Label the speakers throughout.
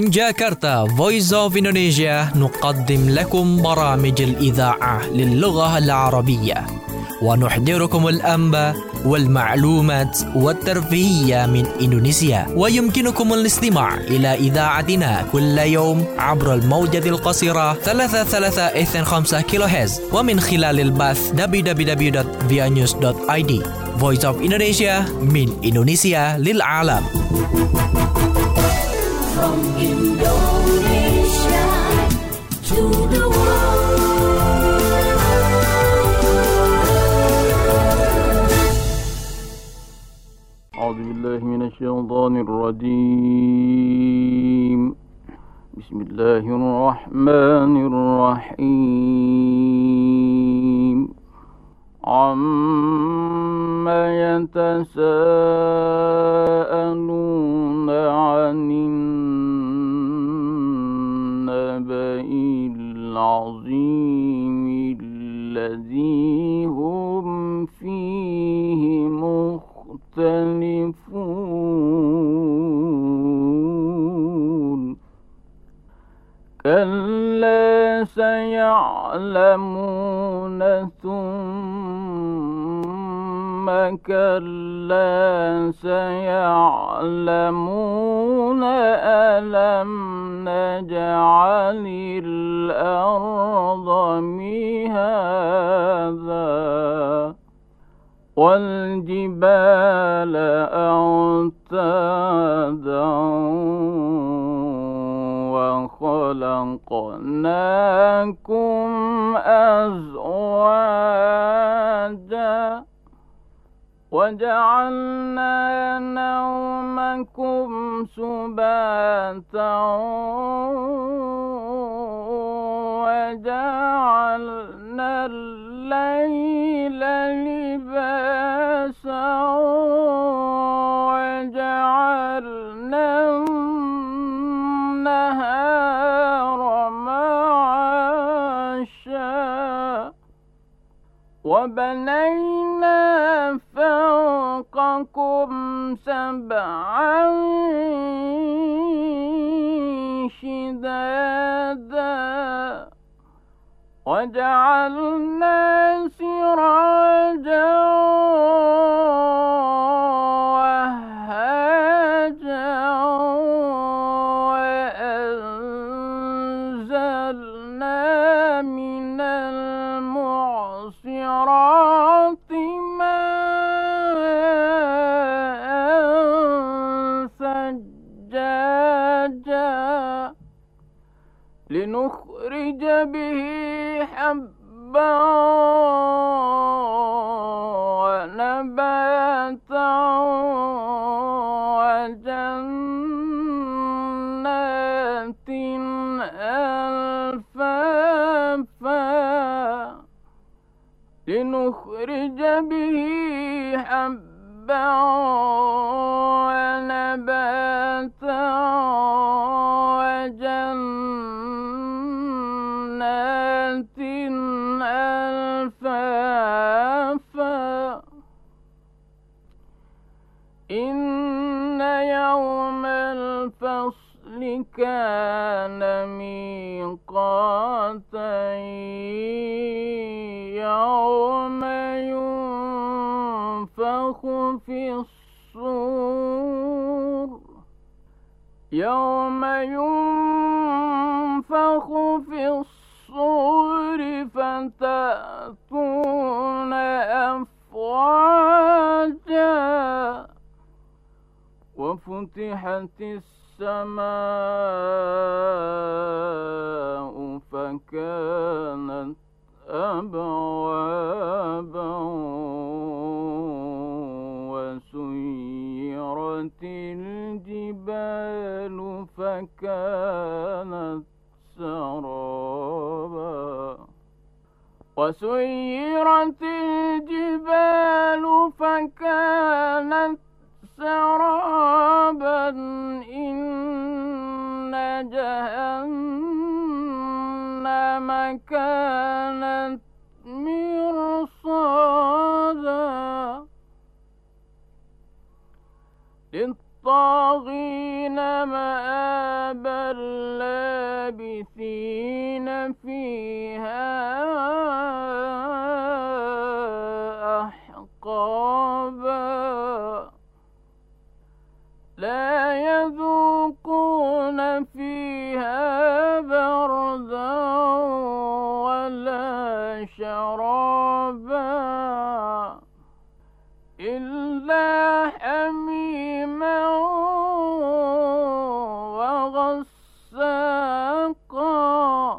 Speaker 1: من جاكرتا Voice of Indonesia نقدم لكم برامج الإذاعة للغة العربية ونحضركم الأنباء والمعلومات والترفيهية من إندونيسيا. ويمكنكم الاستماع إلى إذاعتنا كل يوم عبر الموجة القصيرة 33.5 كيلوهرتز ومن خلال البث www.vianews.id. Voice of Indonesia من إندونيسيا للعالم.
Speaker 2: From Indonesia to the world.
Speaker 3: أعوذ بالله من الشيطان الرجيم. بسم الله الرحمن الرحيم. عما يتساءلون عن النبأ العظيم الذي هم فيه مختلفون. كلا سيعلمون ثم كلا سيعلمون ألم نجعل الأرض مهادا والجبال أوتادا وخلقناكم أزواجا وجعلنا نومكم سباتا وجعلنا الليل لباسا وجعلنا النهار معاشا وبنينا فوقكم سبعا شدادا وجعلنا سراجا وهاجا وأنزلنا من المعصرات ماء ثجاجا لنخرج به حبا ونباتا وجنات ألفافا لنخرج به حبا ونباتا وجنات ألفافا إن يوم الفصل كان ميقاتا يوم ينفخ في الصور فتأتون أفواجا وفتحت السماء فكانت أبوابا وسيرت الجبال فكانت سرابا وسيرت الجبال فكانت سرابا إن جهنم كانت مرصادا للطاغين مآبا شرابا إلا حميما وغساقا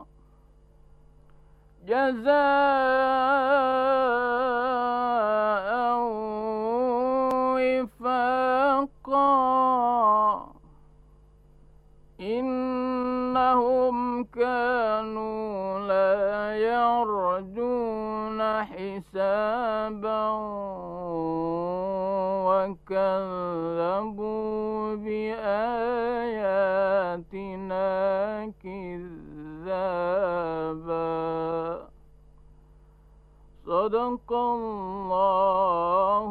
Speaker 3: جزاء وفاقا إنهم كانوا لا يرجون حسابا وكذبوا بآياتنا كذابا صدق الله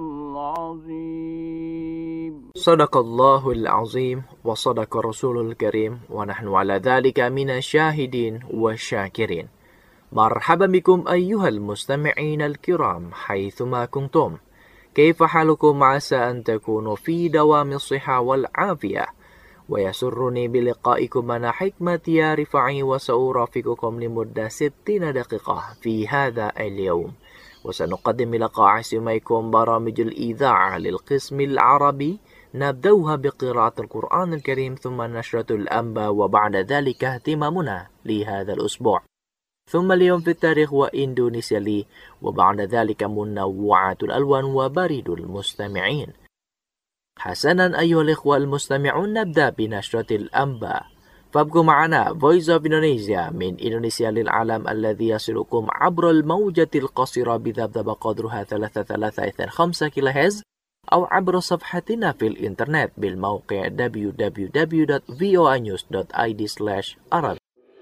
Speaker 3: العظيم.
Speaker 4: صدق الله العظيم وصدق رسول الكريم ونحن على ذلك من الشاهدين والشاكرين. مرحبا بكم أيها المستمعين الكرام حيثما كنتم. كيف حالكم؟ عسى أن تكونوا في دوام الصحة والعافية، ويسرني بلقائكم أنا حكمة يا رفاعي، وسأرافقكم لمدة 60 دقيقة في هذا اليوم، وسنقدم لقاء سميكم برامج الإذاعة للقسم العربي، نبدأها بقراءة القرآن الكريم ثم نشرة الأنباء، وبعد ذلك اهتمامنا لهذا الأسبوع، ثم اليوم في التاريخ وإندونيسيا لي، وبعد ذلك منوعات الألوان وبريد المستمعين. حسنا أيها الإخوة المستمعون، نبدأ بنشرة الأنباء، فابقوا معنا Voice of Indonesia من إندونيسيا للعالم الذي يصلكم عبر الموجة القصيرة بذبذب قدرها 3.5 كيلوهرتز، أو عبر صفحتنا في الإنترنت بالموقع www.voanews.id/arab.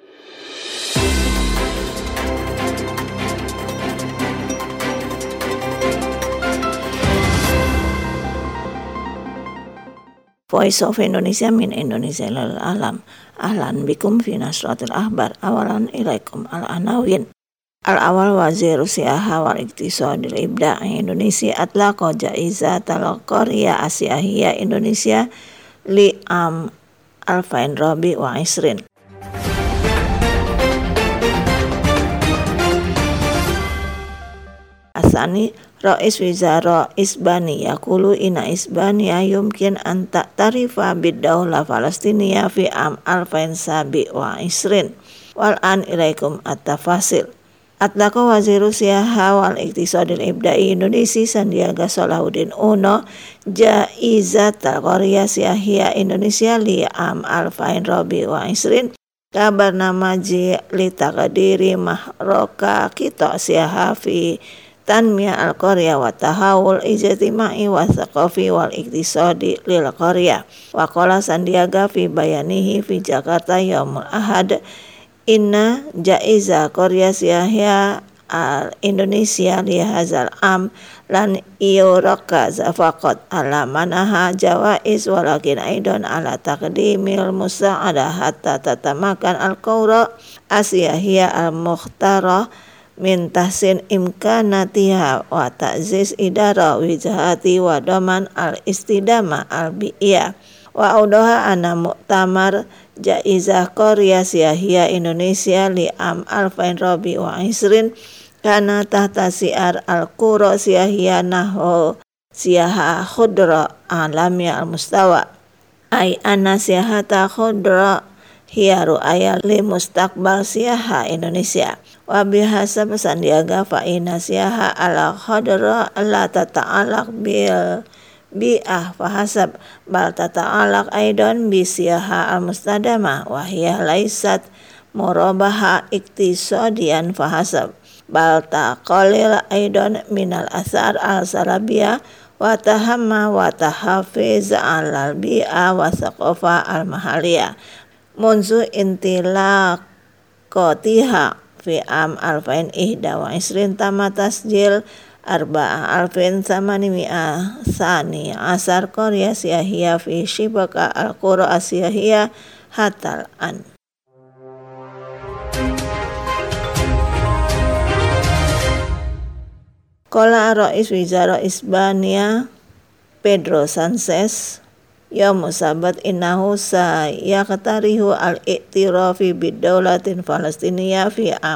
Speaker 5: Voice of Indonesia min Indonesia lil alam. Ahlan bikum fi nasratil ahbar. Awalan ilaikum al-anawin. Al-awal wazir siaha wal iktisadil ibda' Indonesia atlaqa jaizat al-qarya asyahiyah Indonesia li am 2020. Asani Rais Wizara Isbani yaqulu inna Isbaniya yumkin an ta'tarifa bid-daulah Palestina fi am 2027 wal an ilaikum at-tafasil. Atlaqa Waziru Siyaha wal Iktisadil Ibda'i Indonesia Sandiaga Salahuddin Uno jaizat al-qarya siyahiyah Indonesia li am 2020 kabar namaji li taqdiri mahroka kita siyaha fi tanmiyah al-qarya wa tahawul ijtimai wa thaqafi wal iktisadi lil qarya. Wa qala Sandiaga fi bayanihi fi Jakarta yaumul ahad inna jaiza qarya siyahiyah al-Indonesia li hadzal am lan yuraka zafaqat ala manaha jawaiz walakin aidan ala taqdimil musa'adah hatta tatamakan al-qawra asyahiyah al-mukhtara min tahsin imkanatiha wa ta'ziz idara wijahati wa daman al-istidama al-bi'iyah wa audaha ana mu'tamar jaizah qarya siyahiyah Indonesia li am 2020 kana tahta siar al-qura siyahiyah nahu siyaha khudra alamiyah al-mustawa ay anna siyahata khudra hiya ru'aya li mustaqbal siyaha Indonesia. Wa bihasab Sandiaga fa inna siyaha ala khadra la tata'alaq bil bi'ah fa hasab bal tata'alaq aidan bi siyaha al mustadama wa hiya laysat murabaha iktisadian fa hasab bal taqalil aidan minal asar al salabiyah wa tahamma wa tahafiz al bi'ah wa thaqafa al mahaliyah munzu intilaqatiha fi am 2021 tama tasjil 4,800 sani asar qarya siyahiyah fi shibaka al-qura asyahiyah hatal an. Qala Rais Wizara Isbania Pedro Sanchez Yaum Sabat innahu sayaqtarihu al-i'tirafi bid-daulatin Palestiniyah fi am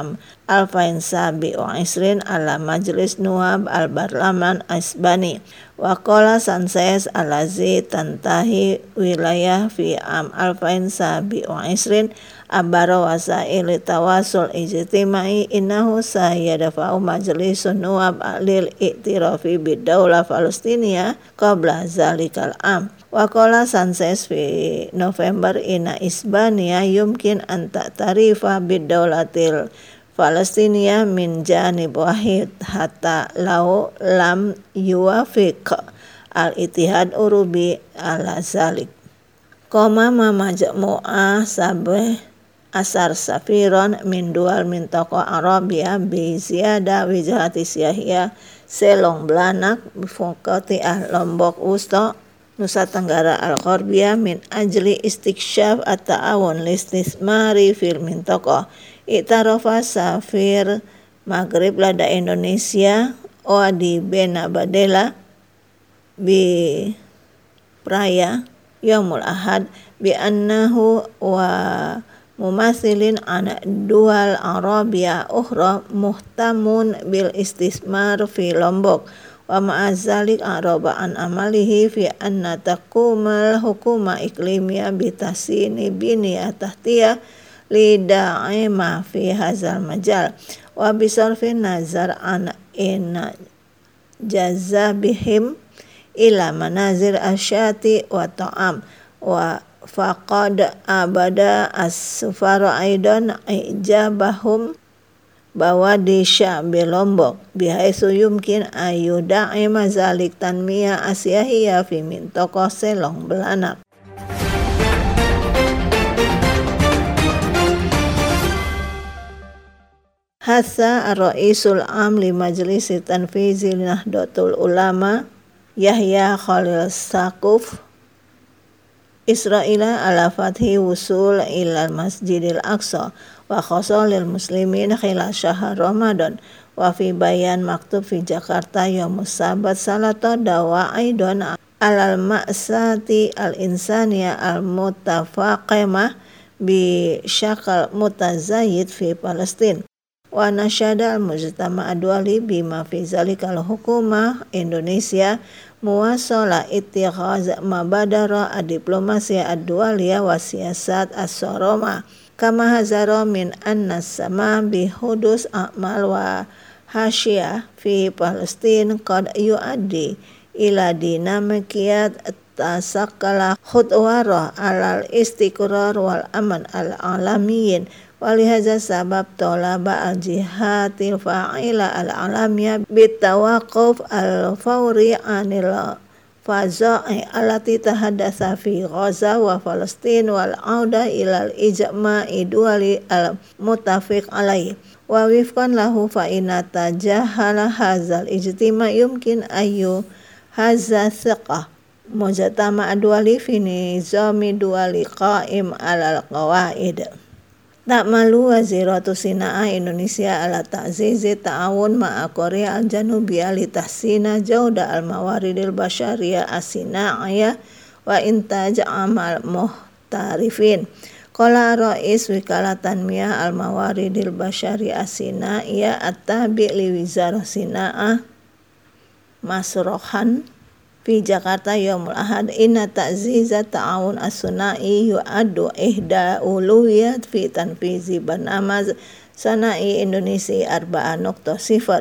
Speaker 5: 2024 ala Majlis Nuwab al-Barlaman Isbani. Wa qala Sanchez alazi tantahi wilayah fi am 2024 abara wasail tawasul ijtimai innahu sayadafa'u Majlisun Nuwab lil i'tirafi bid-daulah Palestina qabla zalikal am. Wa qala Sanchez fi November inna Isbania yumkin an ta'tarifa bid-daulatil Palestina min janib wahid hatta law lam yuwafiq al-ittihad urubi ala zalik. Koma majmu'ah sabeh asar safiron min dual min toko Arabia bi ziyada wijahati siyahia selong belanak bifokati Lombok Wusta Nusa Tenggara Al-Gharbiyah min ajli istiksyaf at-ta'awun listismari fil mintoko. I'tarafa safir Maghrib lada Indonesia Oadi Benabadela bi Praya Yaumul Ahad bi annahu wa mumathilin an dual Arabia ukhra muhtamun bil istismar fi Lombok wa ma'azalik araba an amalihi fi anna taqumal hukuma iklimiyah bi tahsini biniyah tahtiyah lida'ima fi hazal majal wa bisarfin nazar an inna jazabihim ila manazir asyati wa ta'am wa faqad abada as-sufara aidan ijabahum bawadi sya'bi Lombok bihaitsu yumkin ayuda'ima zalik tanmiyah asyahiyah fi mintaqah selong belanak. Hatha ar-ra'isul am li majlis tanfizi Nahdlatul Ulama Yahya Khalil Saquf Israila ala fathi wusul ila Masjidil Aqsa wa khassa lil muslimin khilal syahr Ramadan wa fi bayan maktub fi Jakarta yaumus sabat salata dawa aidan alal ma'sati al-insaniyah al-mutafaqimah bi syakal mutazayid fi Palestin. Wa nasyada al-mujtama' ad-duwali bima fi zalikal hukumah Indonesia muwasalah ittikhaz mabadara ad-diplomasi ad-duwaliyah wa siyasat as-saroma kama hazara min annas-sama bi hudus a'mal wa hasyah fi Palestin qad yu'addi ila dinamikiyat tasakkala khutwara alal istiqrar wal aman al-alamiyin. Walihaza sabab tolaba al-jihatil fa'ila al-alamiyah bitawaquf al-fawri anil faza'i alati tahaddatha fi Gaza wa Palestin wal auda ilal ijma'i duwali al-mutafiq alaih wa wifqan lahu fa'ina tajahala hazal ijtima yumkin ayu haza thiqah mujtama ad-duwali fi nizami duwali qa'im alal qawaid. Tak malu Waziratu Sina'ah Indonesia ala ta'zizi ta'awun ma'a Korea al-Janubiyah li tahsina jauda al-mawaridil basyariyah as-sina'iyah wa intaj amal muhtarifin. Qala Rais Wikalah Tanmiyah al-Mawaridil Basyariyah as-sina'iyah at-tabi' li Wizarah Sina'ah Masrohan fi Jakarta yaumul ahad inna ta'ziza ta'awun as-suna'i yu'addu ihda uluwiyat fi tanfizi barnamaj sana'i Indonesia 4.0.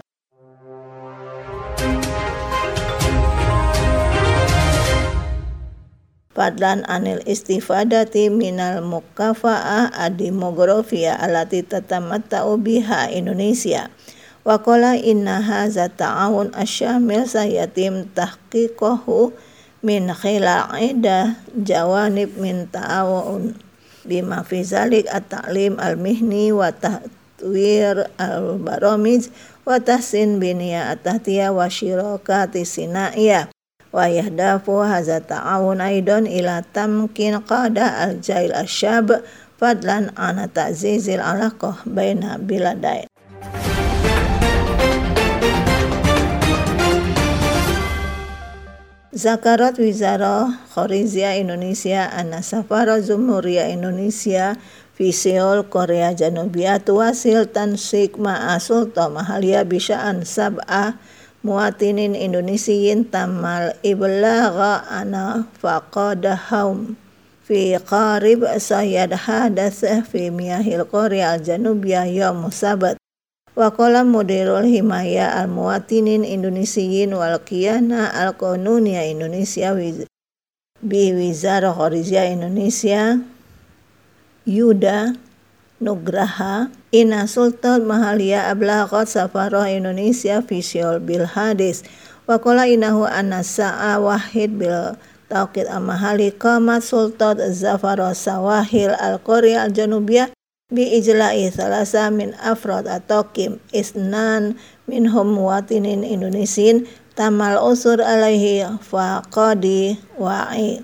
Speaker 5: Fadlan anil istifadati minal mukafa'ah ad-demografiyah allati tatamatta'u biha Indonesia. Wa qala inna hadza ta'awun asyamil sayatim tahqiquhu min khilal iddah jawanib min ta'awun bima fi zalik at-ta'lim al-mihni wa tatwir al-baramij wa tahsin biniyah at-tahtiyah wa syirakati sina'iyah wa yahdafu hadza ta'awun aidan ila tamkin qada al-jail asyab fadlan an ta'zizil alaqah baina biladain. Zakarat Wizarah Kharijiyah Indonesia anna safara Jumhuriyah Indonesia fi في سيول كوريا الجنوبية تواصل تنسيق مع السلطة المحلية بشأن 7 مواطنين إندونيسيين تم الإبلاغ عن فقدهم في قارب سيد حدث في مياه كوريا الجنوبية يوم السبت. وقال مدير الحماية المواطنين الإندونيسيين والقيادة القانونية إندونيسيا بوزارة خارجية إندونيسيا يودا نوغراها إن السلطة المحلية أبلغت سفارة إندونيسيا في سيول بالحادث. وقال إنه أن الساعة 1 بالتوقيت المحلي قامت سلطة السفارة سواحل الكوريا الجنوبية بإجلاء 3 من أفراد الطاقم 2 منهم مواطنين إندونيسيين تم العثور عليه فقد وعي.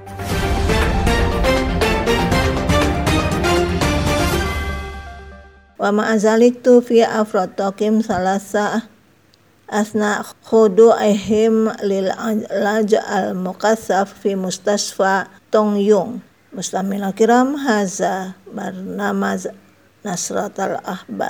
Speaker 5: ومع ذلك توفي أفراد طاقم 3 أثناء خضوعهم للعلاج المكثف في مستشفى تونغيون. مستمعينا الكرام، هذا برنامج نشرة الأخبار.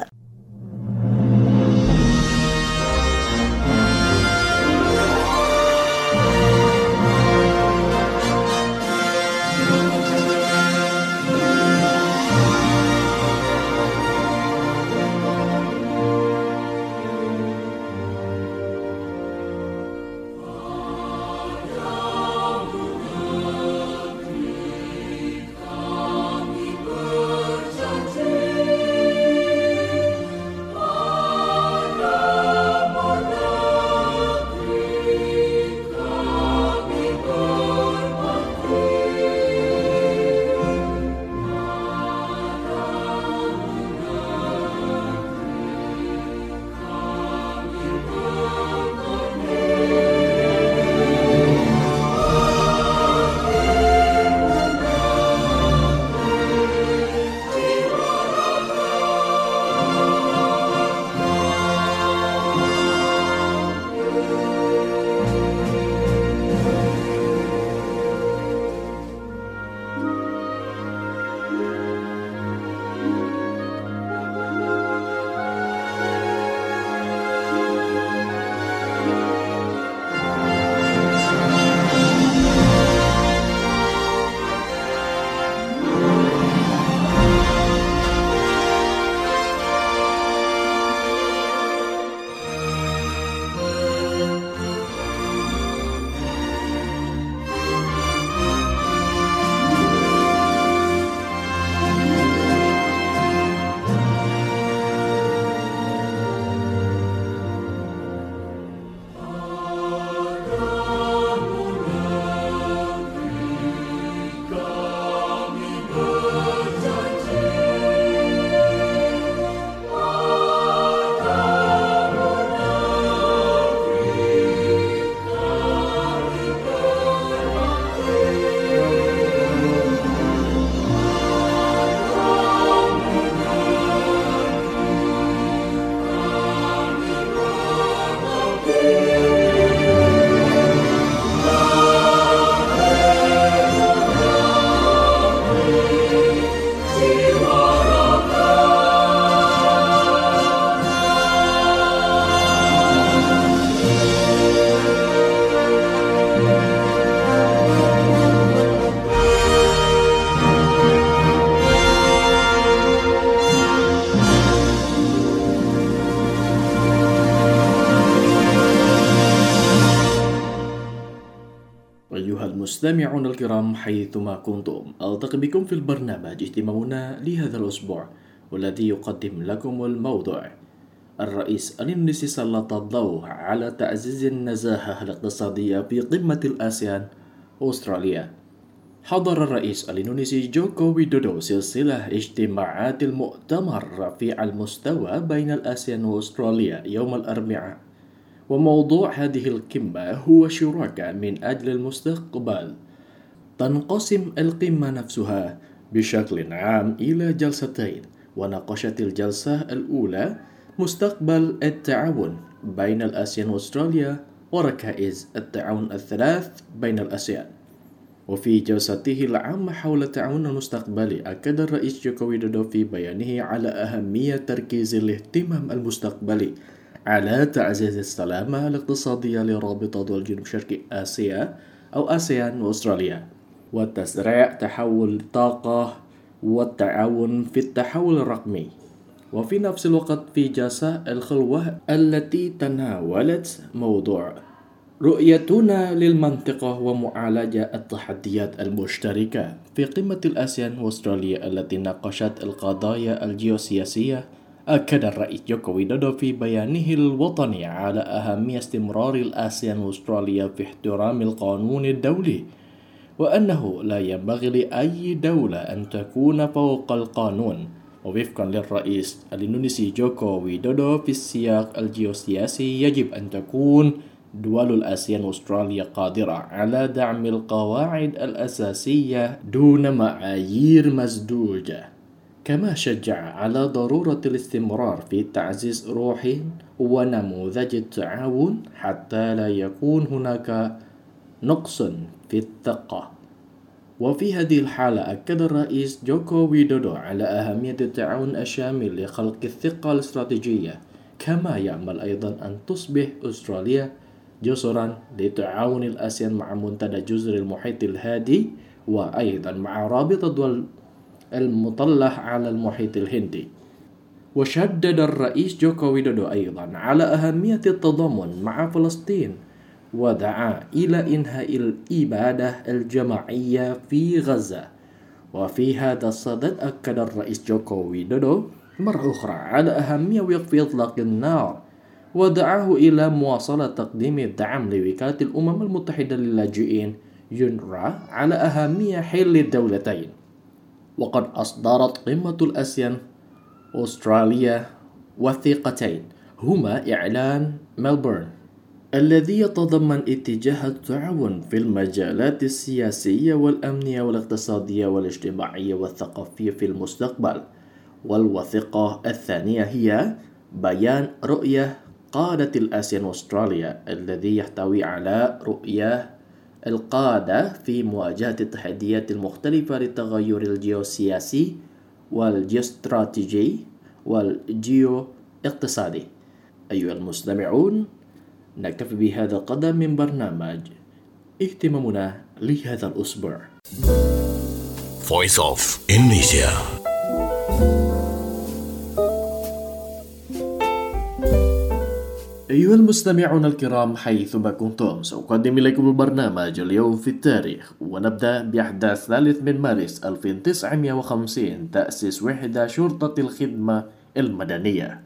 Speaker 6: المستمعون الكرام حيثما كنتم، ألتقي بكم في البرنامج اجتماعنا لهذا الأسبوع، والذي يقدم لكم الموضوع: الرئيس الإندونيسي سلط الضوء على تعزيز النزاهة الاقتصادية في قمة الآسيان وأستراليا. حضر الرئيس الإندونيسي جوكو ويدودو سلسلة اجتماعات المؤتمر رفيع المستوى بين الآسيان وأستراليا يوم الأربعاء، وموضوع هذه القمة هو شراكة من أجل المستقبل. تنقسم القمة نفسها بشكل عام إلى جلستين، وناقشت الجلسة الأولى مستقبل التعاون بين الآسيان وأستراليا وركائز التعاون الثلاث بين الآسيان. وفي جلسته العامة حول التعاون المستقبلي أكد الرئيس جوكو ويدودو في بيانه على أهمية تركيز الاهتمام المستقبلي على تعزيز السلامة الاقتصادية لرابطة دول جنوب شرق آسيا أو آسيان وأستراليا، وتسريع تحول الطاقة والتعاون في التحول الرقمي. وفي نفس الوقت في جلسة الخلوة التي تناولت موضوع رؤيتنا للمنطقة ومعالجة التحديات المشتركة في قمة الآسيان وأستراليا التي ناقشت القضايا الجيوسياسية، أكد الرئيس جوكو ويدودو في بيانه الوطني على أهمية استمرار الآسيان وأستراليا في احترام القانون الدولي، وأنه لا ينبغي لأي دولة أن تكون فوق القانون. ووفقا للرئيس الإندونيسي جوكو ويدودو في السياق الجيوسياسي يجب أن تكون دول الآسيان وأستراليا قادرة على دعم القواعد الأساسية دون معايير مزدوجة، كما شجع على ضرورة الاستمرار في تعزيز روح ونموذج التعاون حتى لا يكون هناك نقص في الثقة. وفي هذه الحالة أكد الرئيس جوكو ويدودو على أهمية التعاون الشامل لخلق الثقة الاستراتيجية، كما يأمل أيضا أن تصبح أستراليا جسرا لتعاون الآسيان مع منتدى جزر المحيط الهادي، وأيضا مع رابطة دول المطلة على المحيط الهندي. وشدد الرئيس جوكو ويدودو أيضا على أهمية التضامن مع فلسطين، ودعا إلى إنهاء الإبادة الجماعية في غزة. وفي هذا الصدد أكد الرئيس جوكو ويدودو مرة أخرى على أهمية وقف إطلاق النار، ودعاه إلى مواصلة تقديم الدعم لوكالة الأمم المتحدة للاجئين يونروا على أهمية حل الدولتين. وقد أصدرت قمة الآسيان أستراليا وثيقتين، هما إعلان ملبورن الذي يتضمن اتجاه التعاون في المجالات السياسية والأمنية والاقتصادية والاجتماعية والثقافية في المستقبل، والوثيقة الثانية هي بيان رؤية قادة الآسيان وأستراليا الذي يحتوي على رؤية القادة في مواجهة التحديات المختلفة للتغير الجيوسياسي والجيوستراتيجي والجيو اقتصادي. أيها المستمعون، نكتفي بهذا القدر من برنامج اهتمامنا لهذا الأسبوع.
Speaker 7: Voice of Indonesia.
Speaker 6: أيها المستمعون الكرام حيثما كنتم، سأقدم إليكم البرنامج اليوم في التاريخ، ونبدأ بأحداث 3 من مارس 1950 تأسيس وحدة شرطة الخدمة المدنية.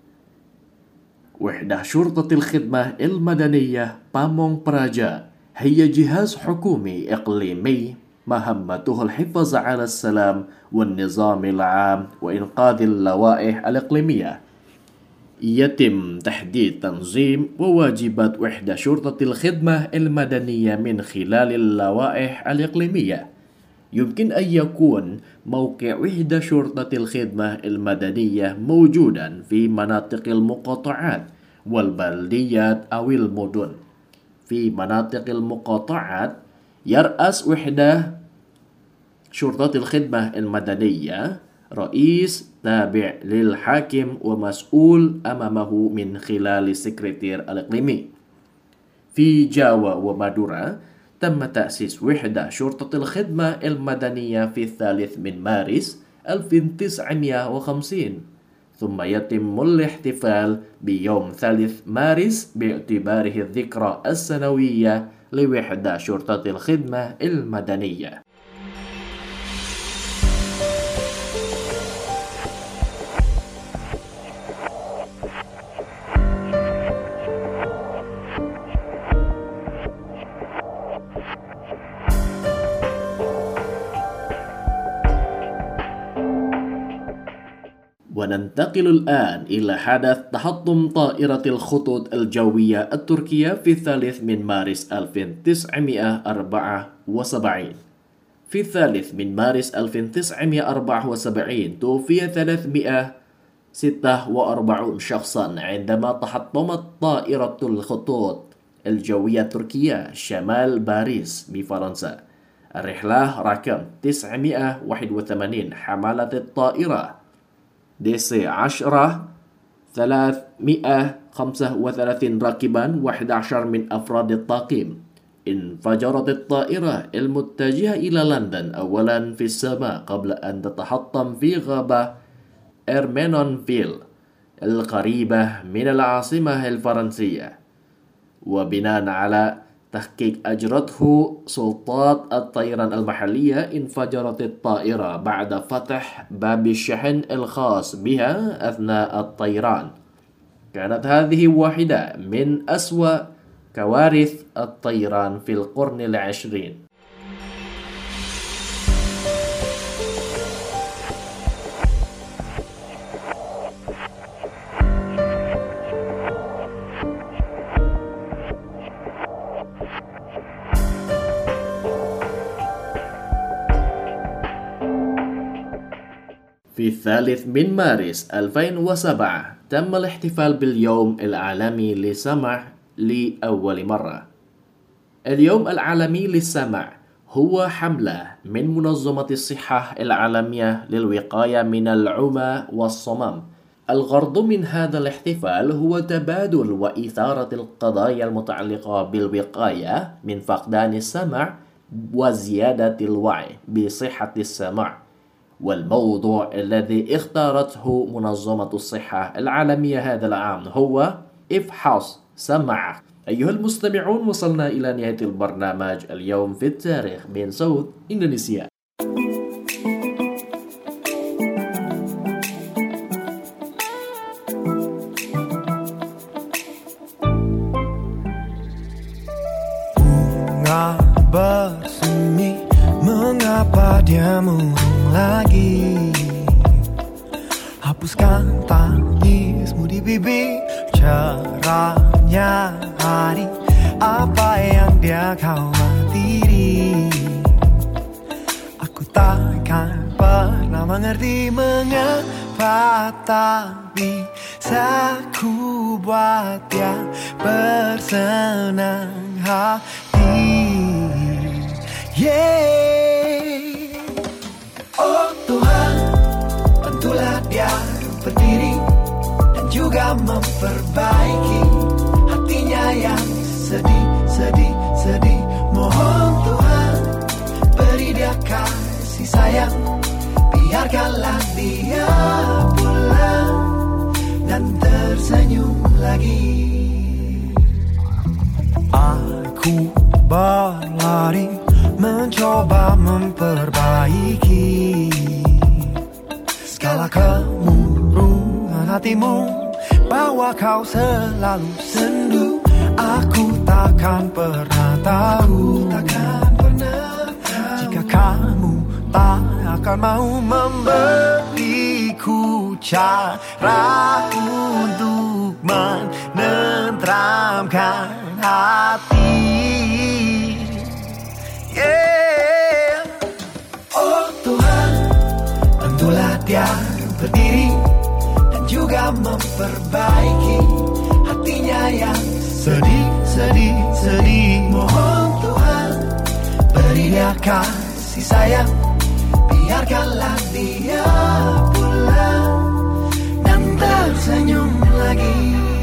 Speaker 6: وحدة شرطة الخدمة المدنية بامونغ براجا هي جهاز حكومي إقليمي مهمته الحفاظ على السلام والنظام العام وإنقاذ اللوائح الإقليمية. يتم تحديد تنظيم وواجبات وحدة شرطة الخدمة المدنية من خلال اللوائح الإقليمية. يمكن أن يكون موقع وحدة شرطة الخدمة المدنية موجودا في مناطق المقاطعات والبلديات أو المدن. في مناطق المقاطعات يرأس وحدة شرطة الخدمة المدنية رئيس تابع للحاكم ومسؤول أمامه من خلال السكرتير الإقليمي. في جاوا ومادورا تم تأسيس وحدة شرطة الخدمة المدنية في 3 من مارس 1950، ثم يتم الاحتفال بيوم 3 مارس باعتباره الذكرى السنوية لوحدة شرطة الخدمة المدنية. وننتقل الآن إلى حدث تحطم طائرة الخطوط الجوية التركية في 3 من مارس 1974. في 3 من مارس 1974 توفي 346 شخصا عندما تحطمت طائرة الخطوط الجوية التركية شمال باريس بفرنسا. الرحلة رقم 981 حمالة الطائرة DC 10 335 راكبا 11 من أفراد الطاقم. انفجرت الطائرة المتجهة إلى لندن أولا في السماء قبل أن تتحطم في غابة إرمينونفيل القريبة من العاصمة الفرنسية. وبناء على تحقيق أجرته سلطات الطيران المحلية، انفجرت الطائرة بعد فتح باب الشحن الخاص بها أثناء الطيران. كانت هذه واحدة من أسوأ كوارث الطيران في القرن العشرين. في 3 من مارس 2007 تم الاحتفال باليوم العالمي للسمع لأول مرة. اليوم العالمي للسمع هو حملة من منظمة الصحة العالمية للوقاية من العمى والصمم. الغرض من هذا الاحتفال هو تبادل وإثارة القضايا المتعلقة بالوقاية من فقدان السمع وزيادة الوعي بصحة السمع. والموضوع الذي اختارته منظمة الصحة العالمية هذا العام هو افحص سمعك. أيها المستمعون، وصلنا إلى نهاية البرنامج اليوم في التاريخ من صوت إندونيسيا.
Speaker 8: Bunga bersemi, mengapa dia murung lagi? Hapuskan tangismu di bibir, cerahnya hari, apa yang dia khawatiri? Aku takkan pernah mengerti mengapa tak bisa ku buat dia bersenang hati. Oh Tuhan, bantulah dia berdiri dan juga memperbaiki hatinya yang sedih. Mohon Tuhan, beri dia kasih sayang, biarkanlah dia pulang dan tersenyum lagi. Aku berlari mencoba memperbaiki segala kemurungan hatimu, bahwa kau selalu sendu. Aku takkan pernah tahu jika kamu tak akan mau memberiku cara untuk menenteramkan hati. Oh Tuhan, bantulah dia berdiri dan juga memperbaiki hatinya yang sedih. Mohon Tuhan, beri dia kasih sayang, biarkanlah dia pulang dan tersenyum lagi.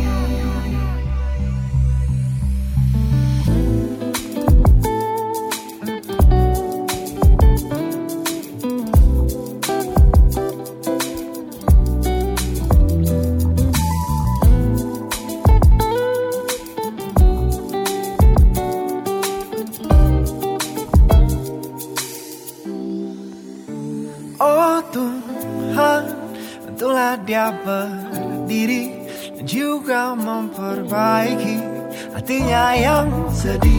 Speaker 8: Dia berdiri dan juga memperbaiki hatinya yang sedih.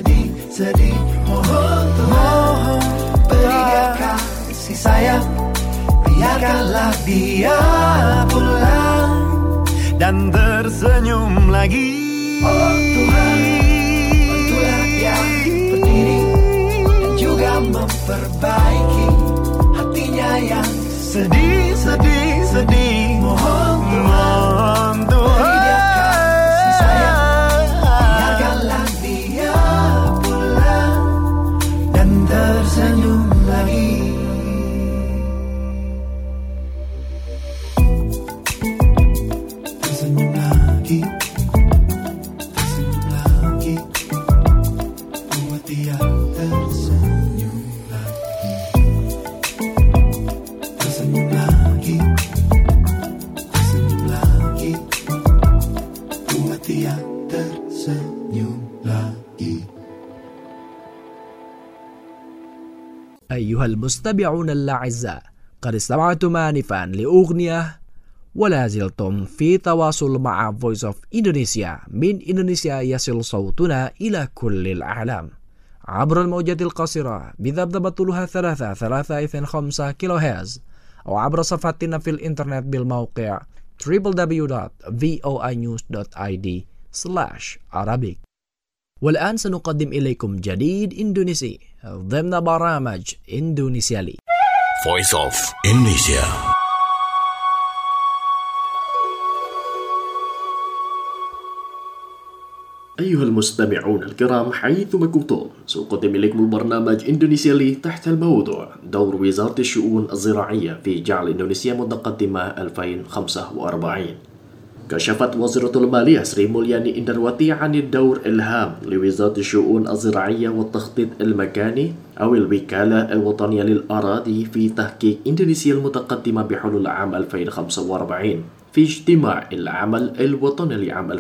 Speaker 8: Mohon Tuhan, beri dia kasih sayang, biarkanlah dia pulang dan tersenyum lagi. Oh Tuhan, bantulah dia berdiri dan juga memperbaiki hatinya yang sedih. Mohon Tuhan, beri dia kasih sayang, biarkanlah dia pulang dan tersenyum lagi.
Speaker 1: أيها المستمعون الأعزاء، قد استمعتم آنفا لأغنية ولا زلتم في تواصل مع Voice of Indonesia. من إندونيسيا يصل صوتنا إلى كل العالم عبر الموجات القصيرة بذبذبة طولها 3.5 كيلو هرتز، أو عبر صفحتنا في الإنترنت بالموقع www.voinews.id/Arabic. والآن سنقدم إليكم جديد إندونيسي ضمن برامج إندونيسيالي.
Speaker 7: Voice of Indonesia.
Speaker 6: أيها المستمعون الكرام حيثما كنتم، سأقدم إليكم البرنامج إندونيسيالي تحت الموضوع دور وزارة الشؤون الزراعية في جعل إندونيسيا متقدمة 2045. كشفت وزيرة المالية سري مولياني إندرواتي عن الدور الهام لوزارة الشؤون الزراعية والتخطيط المكاني أو الوكالة الوطنية للأراضي في تحقيق إندونيسيا المتقدمة بحلول عام 2045 في اجتماع العمل الوطني لعام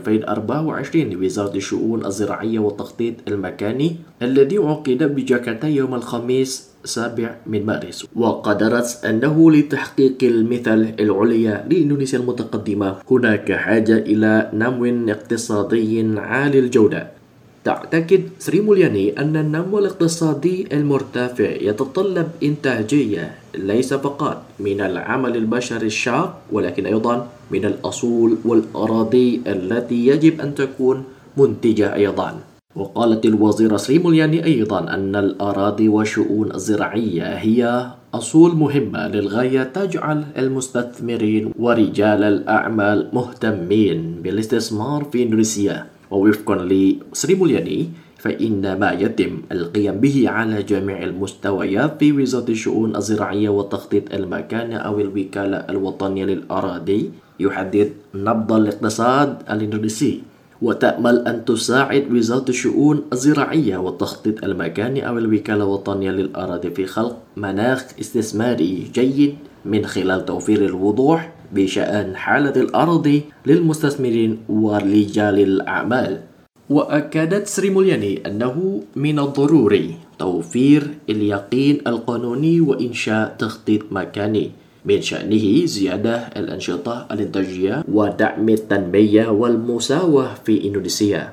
Speaker 6: 2024 لوزارة الشؤون الزراعية والتخطيط المكاني الذي عقد بجاكرتا يوم الخميس 7 من مارس. وقدرت أنه لتحقيق المثل العليا لإندونيسيا المتقدمة هناك حاجة إلى نمو اقتصادي عالي الجودة. تعتقد سري مولياني أن النمو الاقتصادي المرتفع يتطلب إنتاجية ليس فقط من العمل البشري الشاق، ولكن أيضا من الأصول والأراضي التي يجب أن تكون منتجة أيضا. وقالت الوزيرة سري مولياني أيضا أن الأراضي والشؤون الزراعية هي أصول مهمة للغاية تجعل المستثمرين ورجال الأعمال مهتمين بالاستثمار في إندونيسيا. ووفقا لسري مولياني فإن ما يتم القيام به على جميع المستويات في وزارة الشؤون الزراعية والتخطيط المكاني أو الوكالة الوطنية للأراضي يحدد نبض الاقتصاد الإندونيسي، وتأمل أن تساعد وزارة الشؤون الزراعية والتخطيط المكاني أو الوكالة الوطنية للأراضي في خلق مناخ استثماري جيد من خلال توفير الوضوح بشأن حالة الأرض للمستثمرين ورجال الأعمال. وأكدت سري مولياني أنه من الضروري توفير اليقين القانوني وإنشاء تخطيط مكاني من شأنه زيادة الأنشطة الإنتاجية ودعم التنمية والمساواة في إندونيسيا.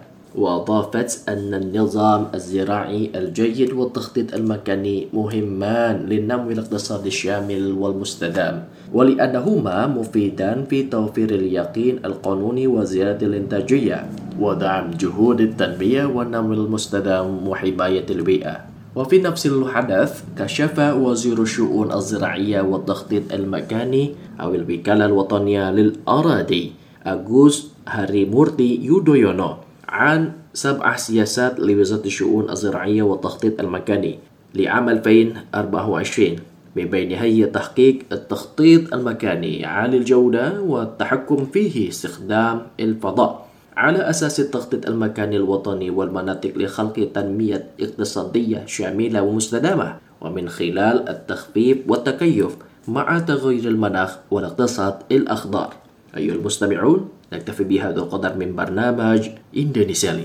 Speaker 6: وأضافت أن النظام الزراعي الجيد والتخطيط المكاني مهمان للنمو الاقتصادي الشامل والمستدام، ولأنهما مفيدان في توفير اليقين القانوني وزيادة الإنتاجية ودعم جهود التنمية والنمو المستدام وحماية البيئة. وفي نفس الحدث كشف وزير الشؤون الزراعية والتخطيط المكاني أو الوكالة الوطنية للأراضي أغوست هاريمورتي يودويونو عن 7 سياسات لوزارة الشؤون الزراعية والتخطيط المكاني لعام 2024، من بينها هي تحقيق التخطيط المكاني عالي الجودة والتحكم فيه استخدام الفضاء على أساس التخطيط المكاني الوطني والمناطق لخلق تنمية اقتصادية شاملة ومستدامة، ومن خلال التخفيف والتكيف مع تغير المناخ والاقتصاد الأخضر. أيها المستمعون، نكتفي بهذا القدر من برنامج إندونيسيالي.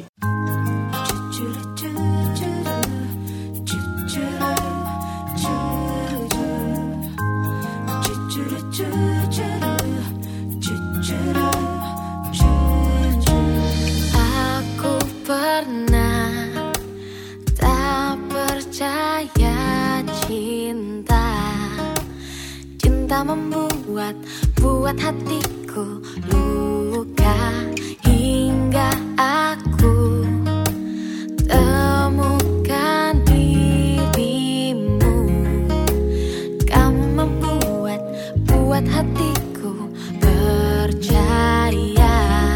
Speaker 9: Aku pernah tak percaya cinta membuat hatiku luka hingga aku temukan dirimu. Kamu membuat hatiku percaya.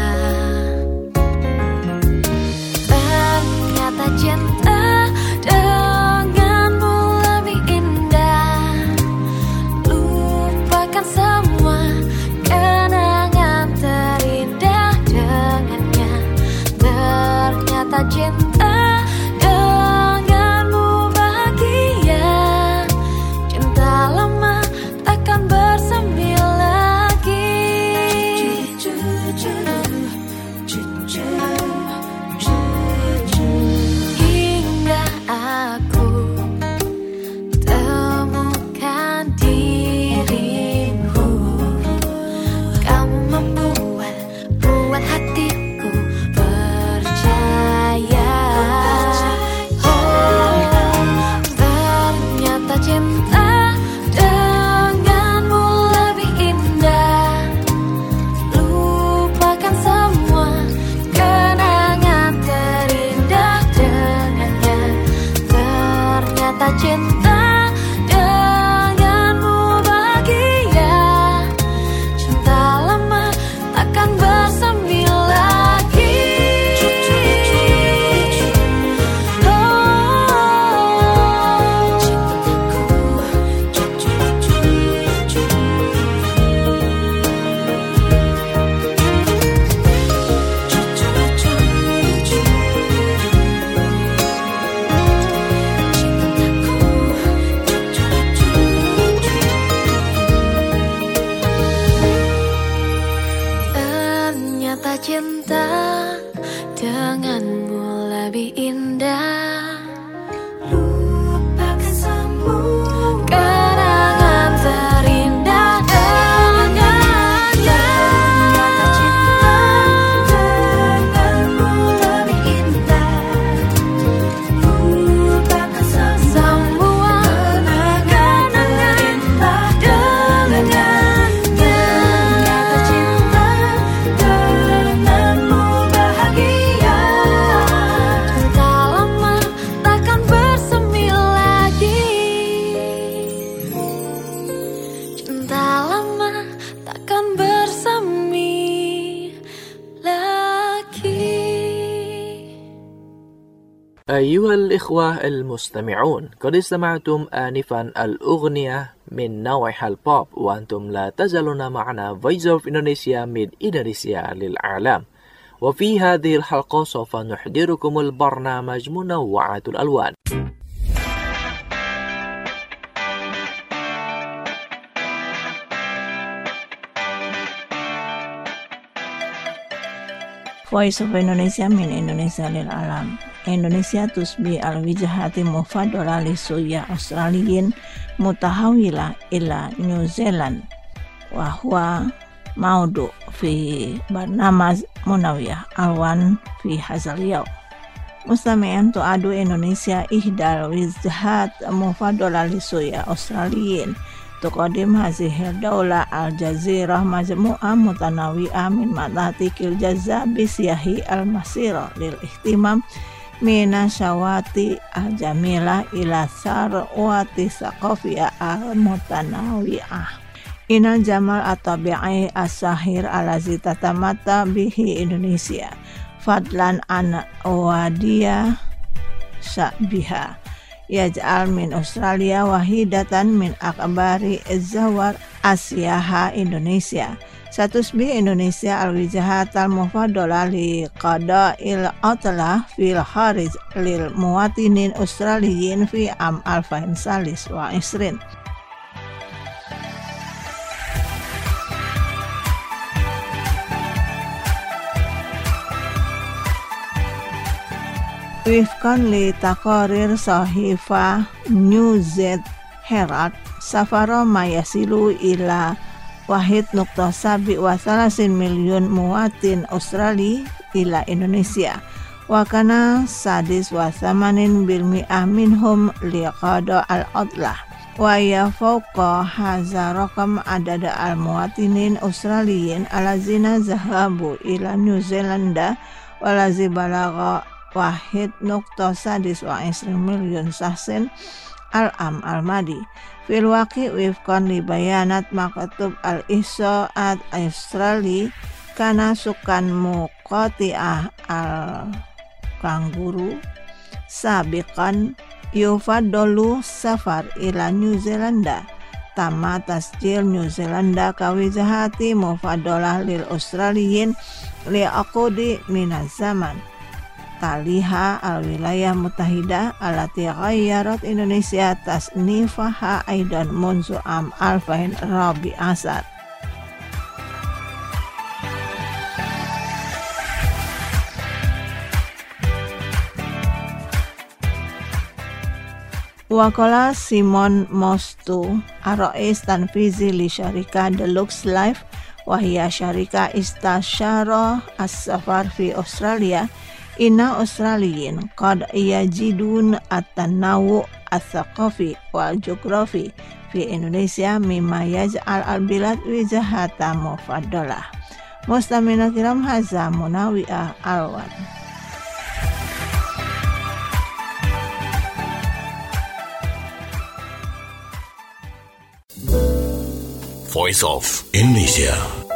Speaker 9: Ternyata cinta denganmu lebih indah. Lupakan semua kenangan terindah dengannya. Ternyata cinta denganmu bahagia. Cinta lama takkan bersemi lagi. denganmu lebih indah. Lupakan semua kenangan terindah dengannya. Denganmu lebih indah. Lupakan semua kenangan terindah dengannya. Ternyata cinta denganmu bahagia. Cinta lama takkan bersemi lagi. Cinta lama takkan bersemi lagi.
Speaker 4: أيها الإخوة المستمعون، قد استمعتم آنفا الأغنية من نوعها البوب، وأنتم لا تزالون معنا Voice of Indonesia من إندونيسيا للعالم. وفي هذه الحلقة سوف نحضركم البرنامج منوعات الألوان.
Speaker 5: Voice of Indonesia min Indonesia lil alam. Indonesia tusbi al-wijahati mufadola li suya Australiyin mutahawila ila New Zealand wa huwa maudu fi barnamaj munawiyah alwan fi hazal yaw. Mustami'an tu'adu Indonesia ihdal wijahat mufadola li suya Australiyin tuqadim hazihir dawla al-jazirah majmu'ah mutanawi'ah min matatikil jazabi siyahi al-masira lil ihtimam mina syawati al-jamilah ila sarwati saqafiyah al-mutanawi'ah inal jamal at-tabi'i as-sahir alazi tatamata bihi Indonesia fadlan an wadiyah sya'biha yaj'al min Australia wahidatan min akbari zawar asyaha Indonesia. Satusbih Indonesia al-wijahat al-mufadolah li qada'il atlah fil kharij lil muwatinin Australiyin fi am 2023. Wifkan li taqarir sahifa New Z Herald safaro mayasilu ila 1.7 milyun muwatin Australia ila Indonesia wa kana sadis wa samanin bil mi'ah minhum liqada al-adlah wa ya fawqa hadza raqam adada al-muwatinin Australiyin alazina zahabu ila New Zelanda walazi balagha 1.7 milyun sahsin al-am al-madi fil waqi wifqan li bayanat maktub al-ihsa'at Australia kana sukan muqati'ah al-kanguru sabiqan yufaddalu safar ila New Zelanda tama tasjil New Zelanda kawijahati mufaddalah lil Australiyin li aqudi minaz zaman taliha al-wilayah mutahidah alati ghayyarat Indonesia tasnifaha aidan munzu am 2014. Waqala Simon Mostu ar-rais tanfizi li syarika Deluxe Life wa hiya syarika istasyara as-safar fi Australia inna Australiyin qad yajidun at-tanawu as-saqafi wal geografi fi Indonesia mimma yaj'al al-bilad wijahata mufaddalah. Mustamina kiram haza munawi'ah alwan.
Speaker 7: Voice of Indonesia.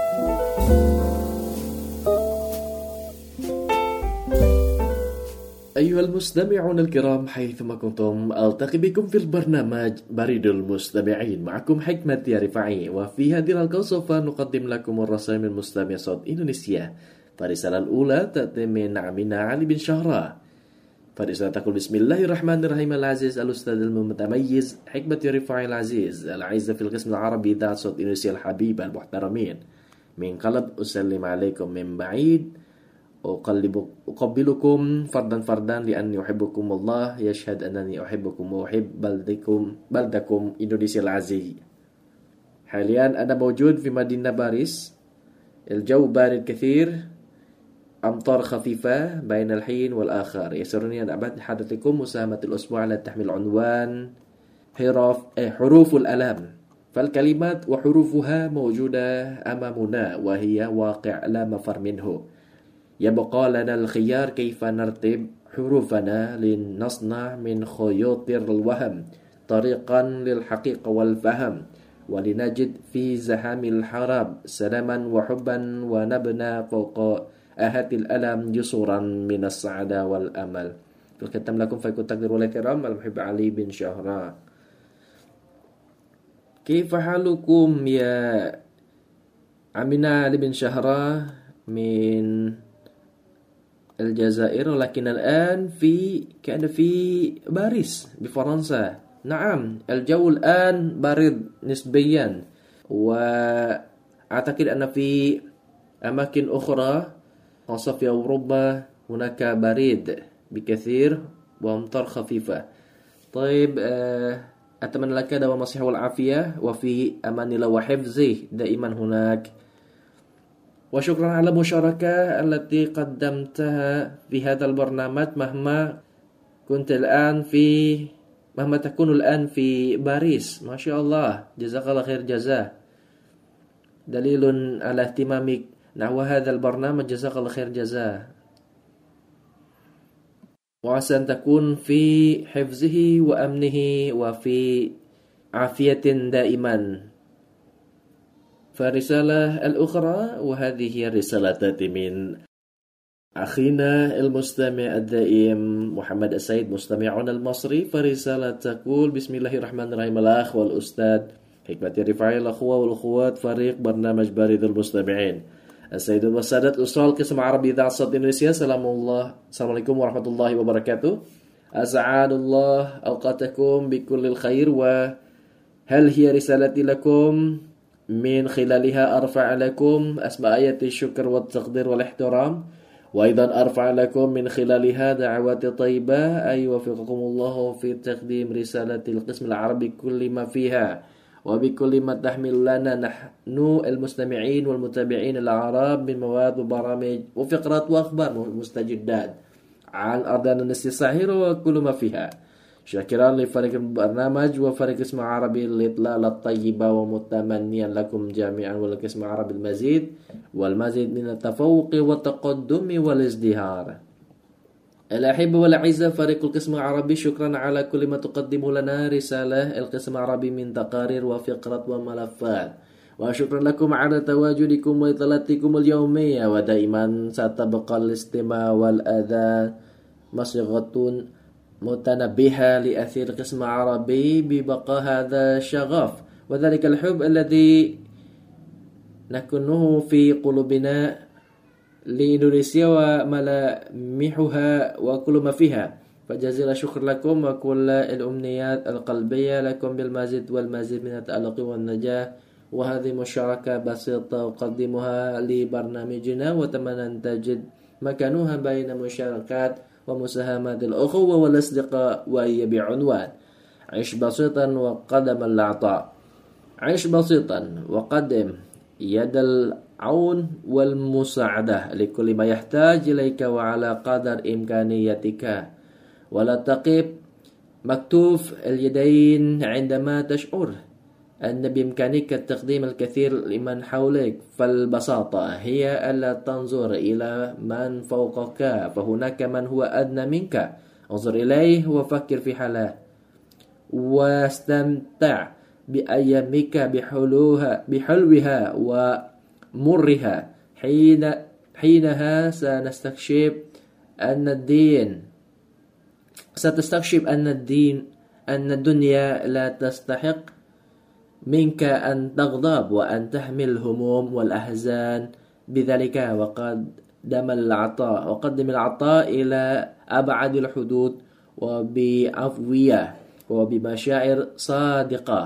Speaker 6: أيها المستمعون الكرام حيثما كنتم ألتقي بكم في البرنامج بريد المستمعين معكم حكمة يا رفاعي وفي هذه الحلقة سوف نقدم لكم الرسائل من مستمع صوت إندونيسيا. فالرسالة الأولى تأتي من عمنا علي بن شهرة فالرسالة تقول بسم الله الرحمن الرحيم العزيز الأستاذ المتميز حكمة يا رفاعي العزيز العزة في القسم العربي ذات صوت إندونيسيا الحبيبة المحترمين من قلب أسلم عليكم من بعيد أقبلكم فردا فردا لأني أحبكم الله يشهد أنني أحبكم وأحب بلدكم إندونيسيا العزيز. حاليا أنا موجود في مدينة باريس، الجو بارد كثير، أمطار خفيفة بين الحين والآخر. يسرني أن أتحدث لكم مساهمة الأسبوع التي تحمل عنوان حروف الألم، فالكلمات وحروفها موجودة أمامنا وهي واقع لا مفر منه. يبقى لنا الخيار كيف نرتب حروفنا لنصنع من خيوط الوهم طريقا للحقيقة والفهم، ولنجد في زحام الحرب سلاما وحبا، ونبنى فوق آهات الألم جسورا من السعادة والأمل. في الختام لكم فيكون تقدير والاحترام المحب علي بن شهراء. كيف حالكم يا عمنا علي بن شهراء من الجزائر، ولكن الآن كان في باريس بفرنسا. نعم، الجو الآن بارد نسبيا، وأعتقد أن في أماكن أخرى خاصة في أوروبا هناك بريد بكثير وأمطار خفيفة. طيب، أتمنى لك دوام الصحة والعافية وفي أمان الله وحفظه دائما هناك. وشكرا على المشاركة التي قدمتها في هذا البرنامج مهما تكون الآن في باريس. ما شاء الله، جزاك الله خير جزاه، دليل على اهتمامك نحو هذا البرنامج. جزاك الله خير جزاه، وعسى أن تكون في حفظه وأمنه وفي عافية دائما. فالرسالة الأخرى، وهذه هي الرسالة تأتي من أخينا المستمع الدائم محمد السيد مستمعنا المصري. فرسالة تقول: بسم الله الرحمن الرحيم. الأخ والأستاذ حكمة الرفاعي، الأخوة والأخوات فريق برنامج بريد المستمعين، السيد والسادة الأسرة القسم العربي إذاعة صوت إندونيسيا، السلام عليكم ورحمة الله وبركاته. أسعد الله أوقاتكم بكل الخير، وهل هي رسالتي لكم من خلالها أرفع لكم أسماء آيات الشكر والتقدير والاحترام، وأيضا أرفع لكم من خلالها دعوات طيبة أي يوفقكم الله في تقديم رسالة القسم العربي بكل ما فيها وبكل ما تحمل لنا نحن المستمعين والمتابعين العرب من مواد وبرامج وفقرات وأخبار مستجدات عن أرضنا الصغيرة وكل ما فيها. شاكرا لفريق البرنامج وفريق القسم العربي الإطلالة الطيبة، ومتمنيا لكم جميعا والقسم العربي المزيد من التفوق والتقدم والازدهار. الأحبة والأعزاء، فريق القسم العربي شكرا على كل ما تقدمه لنا رسالة القسم العربي من تقارير وفقرات وملفات، وشكرا لكم على تواجدكم وإطلالاتكم اليومية، ودائما ستبقى الاستماع والأذان مصيغة متنبهة لأثير القسم العربي ببقاء هذا الشغف وذلك الحب الذي نكنه في قلوبنا لإندونيسيا وملامحها وكل ما فيها. فجزيل الشكر لكم، وكل الأمنيات القلبية لكم بالمزيد والمزيد من التألق والنجاح. وهذه مشاركة بسيطة أقدمها لبرنامجنا، وأتمنى أن تجد مكانها بين مشاركات ومساهمات الأخوة والأصدقاء، وهي بعنوان: عيش بسيطا وقدم العطاء. عيش بسيطا وقدم يد العون والمساعدة لكل ما يحتاج إليك وعلى قدر إمكانيتك، ولا تقف مكتوف اليدين عندما تشعر أن بإمكانك تقديم الكثير لمن حولك. فالبساطة هي ألا تنظر إلى من فوقك، فهناك من هو أدنى منك. انظر إليه وفكر في حاله، واستمتع بأيامك بحلوها ومرها. حينها ستستكشف أن الدنيا لا تستحق منك أن تغضب وأن تحمل الهموم والأحزان بذلك. وقدم العطاء إلى أبعد الحدود وبعفوية وبمشاعر صادقة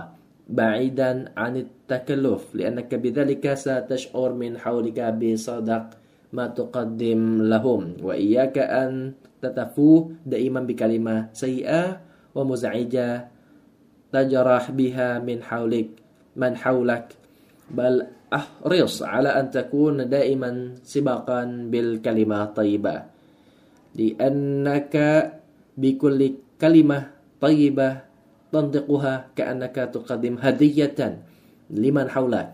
Speaker 6: بعيدا عن التكلف، لأنك بذلك ستشعر من حولك بصدق
Speaker 1: ما تقدم لهم وإياك أن تتفوه دائما بكلمة سيئة ومزعجة تجرح بها من حولك بل احرص على أن تكون دائما سباقا بالكلمة الطيبة لأنك بكل كلمة طيبة تنطقها كأنك تقدم هدية لمن حولك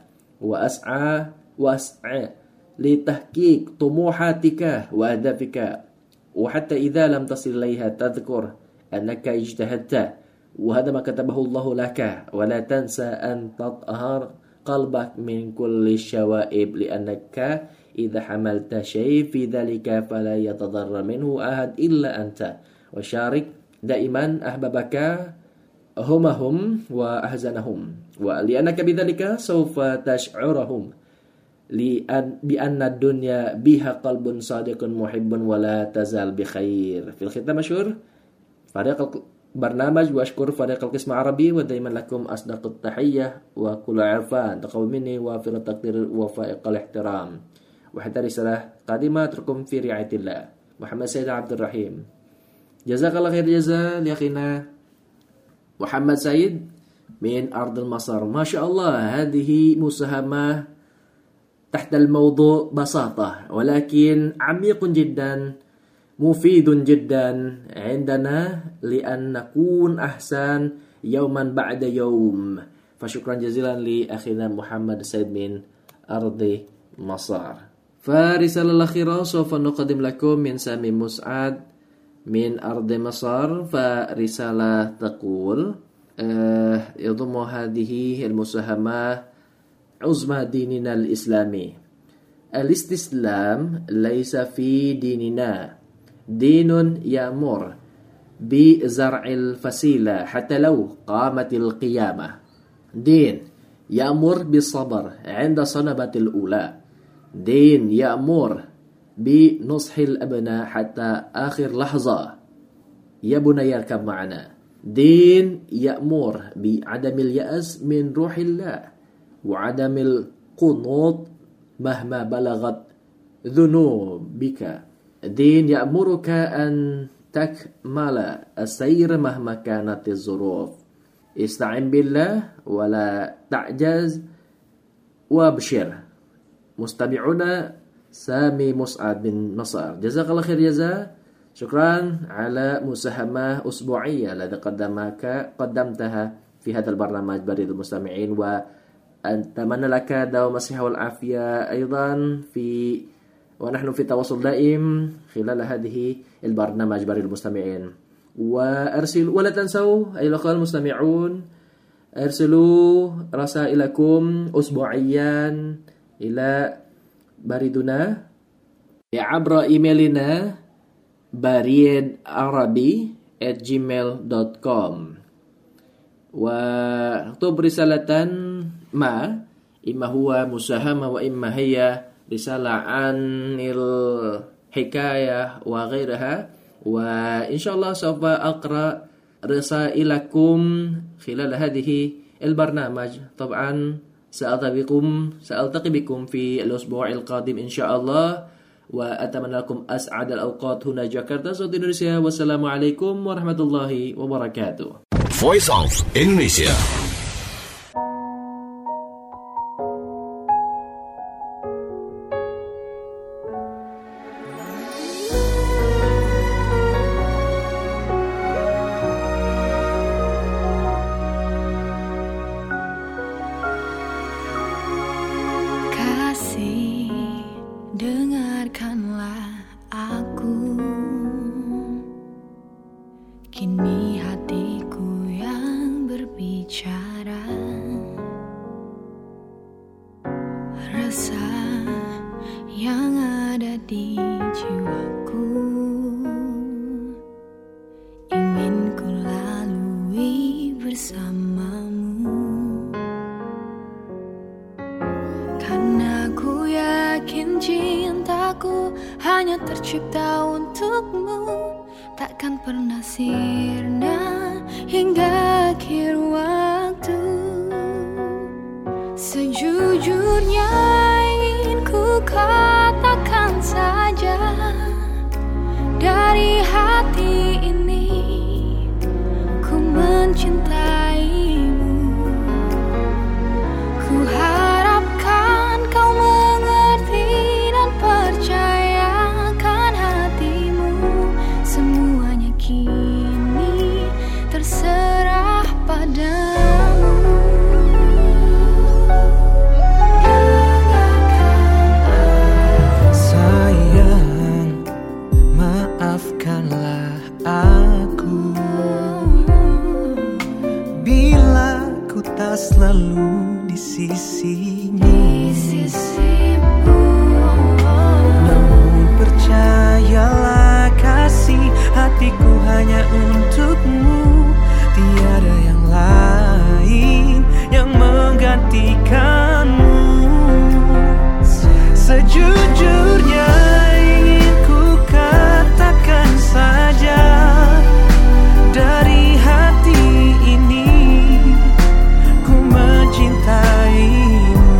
Speaker 1: وأسعى لتحقيق طموحاتك وأهدافك وحتى إذا لم تصل إليها تذكر أنك اجتهدت وهذا ما كتبه الله لك ولا تنسى أن تطهر قلبك من كل الشوائب لأنك إذا حملت شيء في ذلك فلا يتضرر منه أحد إلا أنت وشارك دائما أحبابك همهم وأحزانهم ولأنك بذلك سوف تشعرهم بأن الدنيا بها قلب صادق محب ولا تزال بخير. في الختام مشهور فريق البرنامج وأشكر فريق القسم العربي ودائما لكم أصدق التحية وكل عرفان تقبل مني وافر التقدير وفائق الاحترام وحتى رسالة قادمة أترككم في رعاية الله. محمد سيد عبد الرحيم. جزاك الله خير جزاء لأخينا محمد سيد من أرض مصر. ما شاء الله هذه مساهمة تحت الموضوع بساطة ولكن عميق جدا مفيد جدا عندنا لأن نكون أحسن يوما بعد يوم. فشكرا جزيلا لأخينا محمد سيد من أرض مصر. فرسالة الأخيرة سوف نقدم لكم من سامي مسعد من أرض مصر. فرسالة تقول يضم هذه المساهمة عظمى ديننا الإسلامي. الاستسلام ليس في ديننا دين يأمر بزرع الفسيلة حتى لو قامت القيامة دين يأمر بالصبر عند صنبة الأولى دين يأمر بنصح الأبناء حتى آخر لحظة يا بني اركب معنا دين يأمر بعدم اليأس من روح الله وعدم القنوط مهما بلغت ذنوبك دين يأمرك أن تكمل السير مهما كانت الظروف استعن بالله ولا تعجز وابشر. مستمعنا سامي مسعد من مصر. جزاك الله خير جزاء. شكرا على مساهمة أسبوعية التي قدمتها في هذا البرنامج بريد المستمعين وأتمنى لك دوام الصحة والعافية أيضا ونحن في تواصل دائم خلال هذه البرنامج بريد المستمعين. ولا تنسوا أيها الأخوة المستمعون ارسلوا رسائلكم أسبوعيا إلى بريدنا عبر إيميلنا baridarabi@gmail.com واكتب رسالة ما إما هو مساهمة وإما هي رسالة عن الحكاية وغيرها وإن شاء الله سوف أقرأ رسائلكم خلال هذه البرنامج. طبعا سألتقي بكم في الأسبوع القادم إن شاء الله وأتمنى لكم أسعد الأوقات هنا جاكرتا صوت إندونيسيا والسلام عليكم ورحمة الله وبركاته.
Speaker 7: Voice of Indonesia.
Speaker 9: Dengarkanlah aku, kini hatiku yang berbicara. Rasa yang ada di jiwaku ingin ku lalui bersamamu, karena ku yakin cintaku hanya tercipta untukmu, takkan pernah sirna hingga akhir waktu. Sejujurnya ingin ku katakan
Speaker 10: bukanlah aku bila ku tak selalu di sisimu. Namun percayalah kasih hatiku hanya untukmu, tiada yang lain yang menggantikanmu. Sejujurnya ingin ku katakan saja, dari hati ini ku mencintaimu.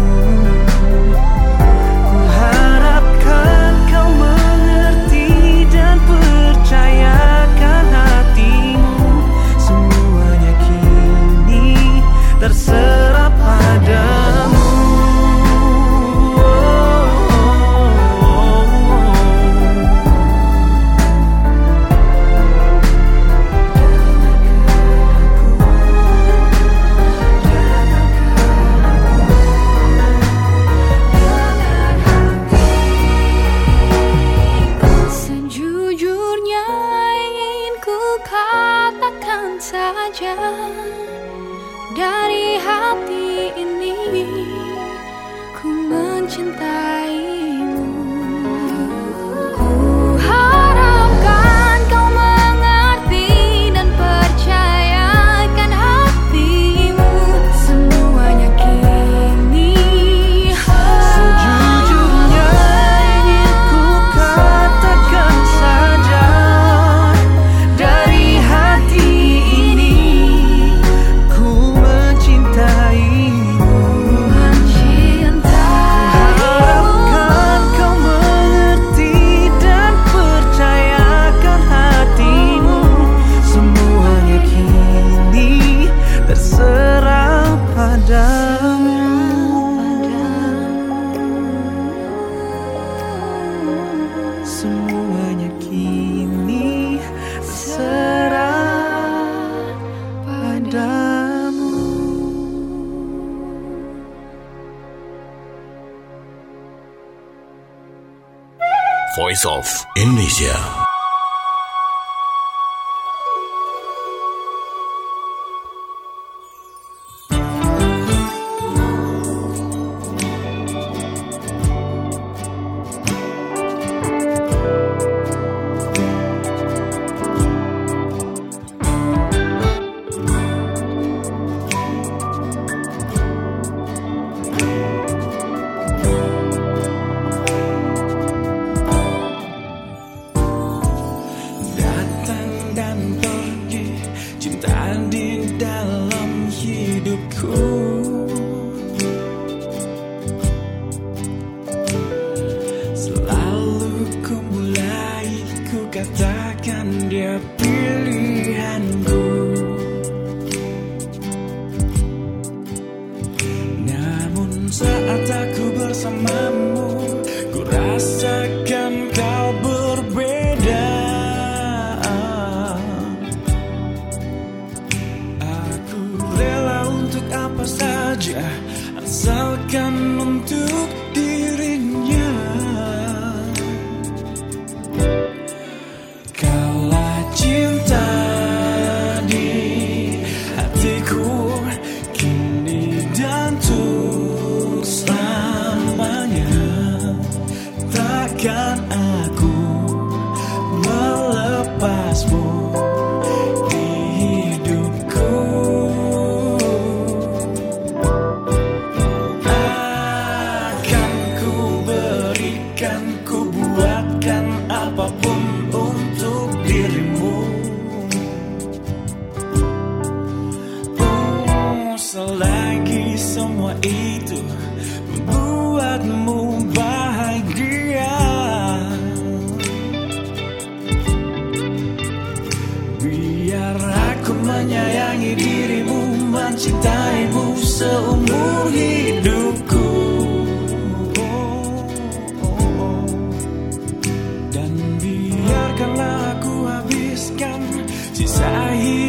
Speaker 10: Ku harapkan kau mengerti dan percayakan hatimu. Semuanya kini terserah padamu.
Speaker 9: Sejujurnya ingin ku katakan saja, dari hati ini ku mencintaimu. Ku harapkan kau mengerti dan percayakan hatimu. Semuanya kini
Speaker 10: Sejujurnya ingin ku katakan saja, dari hati ini ku mencintaimu. Harapkan kau mengerti dan percayakan hatimu. Semuanya kini terserah padamu. Semuanya kini terserah padamu.
Speaker 7: Voice of Indonesia.
Speaker 10: Datang dan pergi, cinta di dalam hidupku. Selalu ku mulai ku katakan dia pilihanku. Namun saat aku bersamamu, ku rasakan kau berbeda. Aku rela untuk apa saja, asalkan untuk dirinya. Kaulah cinta di hatiku, kini dan untuk selamanya. Takkan aku melepasmu di hidupku. Akan ku berikan, ku buatkan apapun untuk dirimu. Selagi semua itu membuatmu bahagia, biar aku menyayangi dirimu, mencintaimu seumur hidupku. Dan biarkanlah aku habiskan sisa hidup